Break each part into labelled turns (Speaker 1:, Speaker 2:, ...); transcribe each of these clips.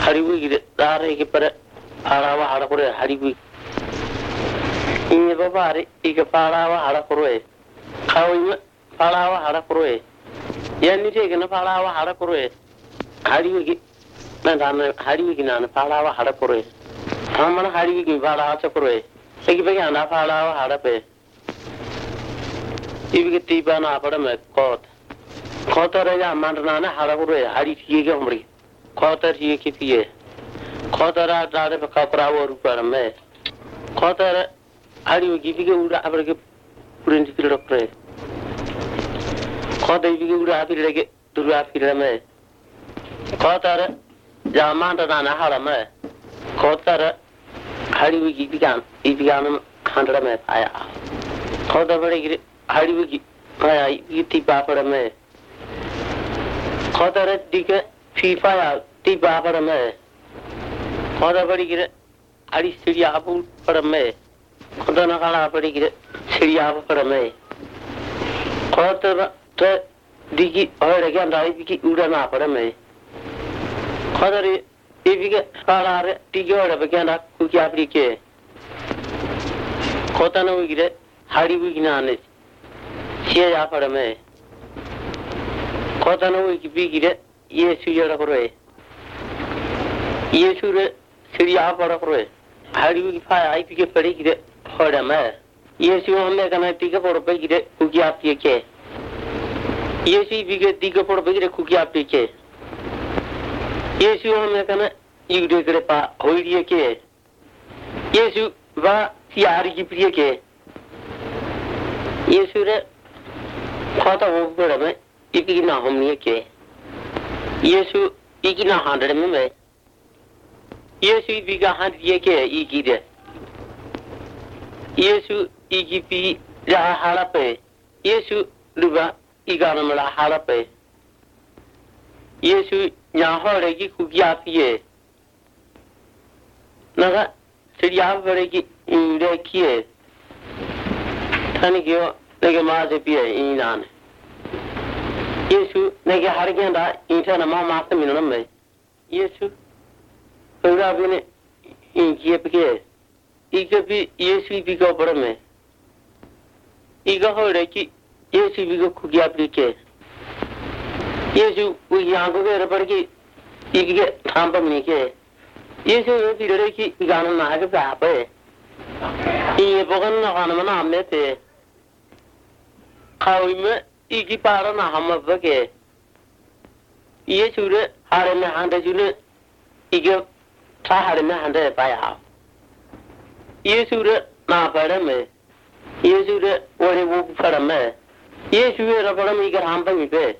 Speaker 1: Hariwi Dari Para Arawa Harakure Hariwi in the Bavari Ika Parawa Harakure Kawima Parawa Harakure Yanni taken a Parawa Harakure Hariwi Hariwigan Parawa Harakure Hamana Hariwi Vala Sakure Segana Parawa Harape if you get Tibana Parame Court Kotara Mandana Harakure Hariki Gomri Kotar Yiki Kotara Dada Kakra or Parame Kotar Hariwi giving you Africa principle of prayer Kota you happy like to Rafirame Kotar Yamandana Harame Kotara Hariwi began, he began 100 met. Kota very Hariwi Tipa Parame Kotara Dika Fifa Tipa Parame Kota very Aristiria Parame Kotana very Syria Parame Kota Digi or again Diki Udana Parame Kotari if you get Palara Tigo again at Kuki Afrique Kotana we get Hariwigan Sia Parame Kotana we big it, yes, you are a yes, you Syria Parapore. Hariwi I pick a pretty Hodame. Yes, you only can take for a big Kuki Afrique. Yes, you get digger for a big Kuki Afrique. Yes, you only can you do a pa, Hoyake. Yes, you va Siari Priake. Yes, you Kota over Ikina Homniake. Yes, you Ikina 100 meme. Yes, you big 100 yake, Ikide. Yes, you Ikipi Harape. Yes, you Luba Iganamala Harape. Yes, you Yahoregi Kugiapie. Naga Syria Veregi in the Kie. Tanigio Negamazepia in Inan. Yesu, Nega Hariganda, internal Mamma Minome. Yesu, Rabin in Kiepke. Ikabi, Yesu Bigo Brome. Iga Horeki, Yesu Bigo Kugiaplike. Yesu, we Yango Reperki, Ige Tampa Mike. Yesu, Pireki, Gana Nagapape. In a Bogan Hanamana Mete. How we met. Iki parana hamavake. Yesure harame handa june ige ta harame handa paya. Yesure na parame. Yesure ore wo parame. Yesure raparam ige hamba mipe.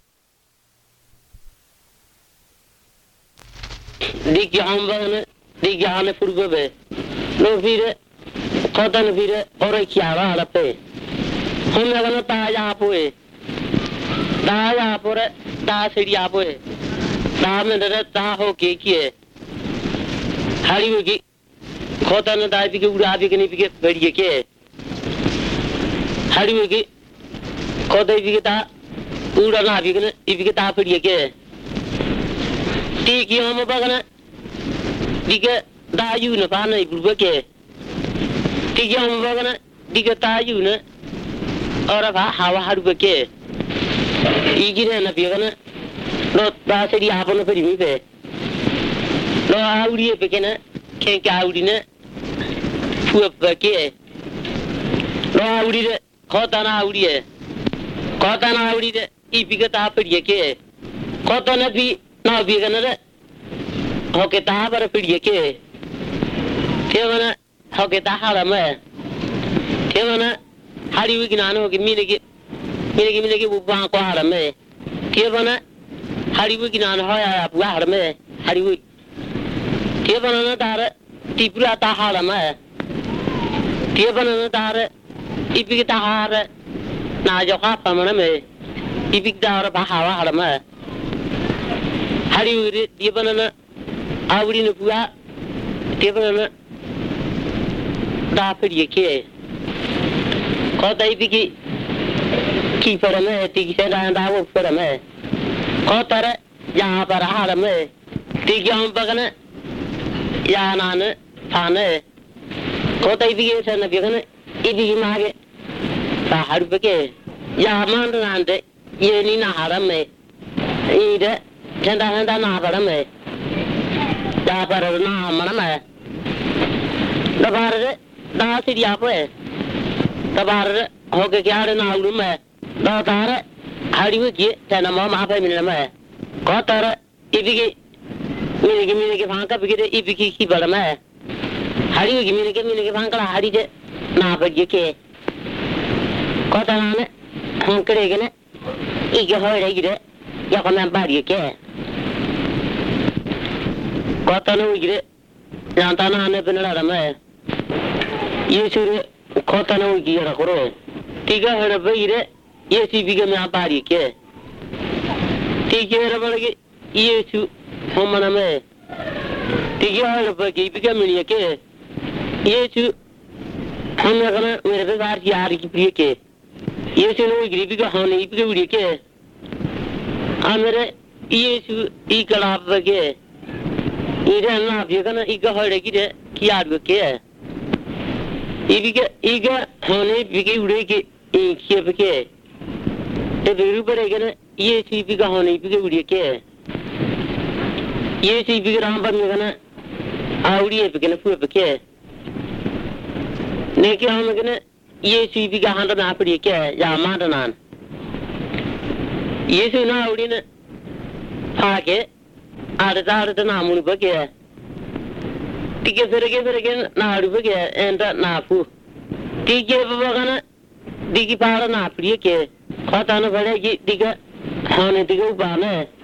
Speaker 1: Digi hamba digi hane furgobe. No vire kodan vire ore kiara alape. Homagana Tayapoe Tayapore, Tasiriapoe, Damanda Taho Kiki Hariwiki Kotana Dipiki Urabic and Ipik Verike Hariwiki Kotavita Uranabic Ipikata Purike Tiki Homabagana Diga Dayuna Buke Tiki Homabagana Diga Tayuna or a Hava Haruke. Igin and a Piana, not Basari Apon of Rive. No Audi Pekena, Kank Audina, Fuapake. No Audi, Kotana Audi, Kotana Audi, Ipicata Pediake. Kotana be now be another Hoketaba Pediake. Kevana Hoketa Harame. Kevana. How do we get on? Give me Uban Quarame. Kevana, how do we get on? Harame, how do we? Kevana Dara, Tiprata Harame. Kevana Dara, Ipicata Hara, Najoka Pamaname, Ipicata Baha Harame. How do you read Kevana? I would in a Pua, Kevana Dapidi. Kota Ipiki keep for a me, Tiki said, and I will for a me. Kotara, Yapara Harame, Tiga bagana ya nana pane kota ibige sana bigana ibige mage ta harubeke ya mandante ye ni na harame ide chanda na harame ya para na maname da barre da sidia pe da barre hoke kya na ulume da tare haribuki tana ma pa miname kota ibige Mini Vanka Bigger Ibiki Barama. How do you give me the Vanka Haride? Now, but you care. Cotton, Hunkeregan, Eager Holiday, Yakoman Body care. Cotton, Lantana, Nebanama. You should cotton, gear a horror. Tiga her a bigger, yes, you become a body care. Take care of it, you should. Homaname Tiga Bigamiake Yesu Hamagana with a large Yariki. Yes, you know, Gribiga Honey Pigake Amere Yesu Ekalabake. You don't laugh, you're gonna eat a holiday Kiabuke. Eager Honey Pigaki in Kiabake. If you were again, yes, you big honey Pigake. Yes, if you got on Audi, if you can approve a care. Nicky Hamagana, yes, if you got 100 happy care, Yamadanan. Yes, you know, in a pocket, out of the Namu Bagare. Tickets again, now to Bagare, and that Nafu. Ticket Bagana, Diggy Parana, Priake, Hot on a Valegi, Digger, Honey to go Bana.